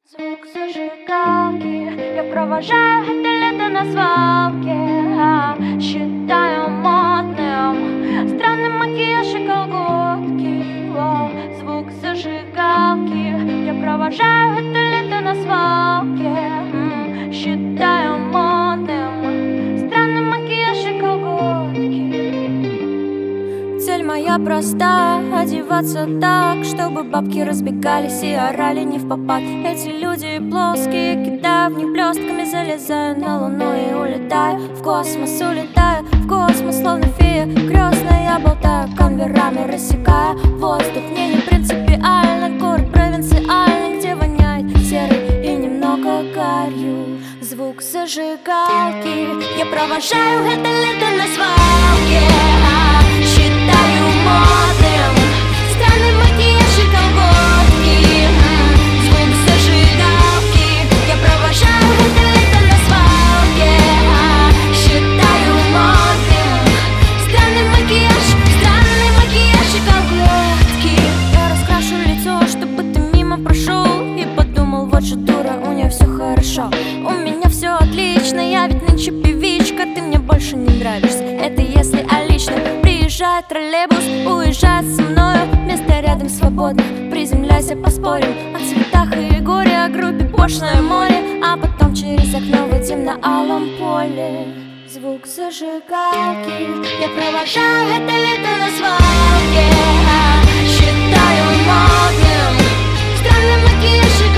Звук зажигалки, я провожаю это лето на свалке. Считаю модным странный макияж и колготки. Звук зажигалки, я провожаю это лето на свалке. Считаю модным странный макияж и колготки. Цель моя проста — одеваться так, чтобы бабки разбегались и орали не впопад. Эти люди плоские, кидаю в них блестками, залезаю на луну и улетаю в космос, улетаю в космос, словно фея крестная. Я болтаю конверами, рассекая воздух. Мне не принципиально, город провинциальный, где воняет серой и немного гарью. Звук зажигалки, я провожаю это лето на свалке. Считаю модным странный макияж и колготки. Звук зажигалки, я провожаю это лето на свалке. Считаю модным странный макияж и колготки. Я раскрашу лицо, чтобы ты мимо прошел и подумал: вот же дура, у нее все хорошо. У меня все отлично, я ведь нынче певичка. Ты мне больше не нравишься, это если о личном. Приезжает троллейбус, уезжает со мною, место рядом свободно. Приземляйся, поспорим о цветах и горе, о группе пошлое море, а потом через окно выйдем на алом поле. Звук зажигалки, я провожаю это лето на свалке. Считаю модным странный макияж и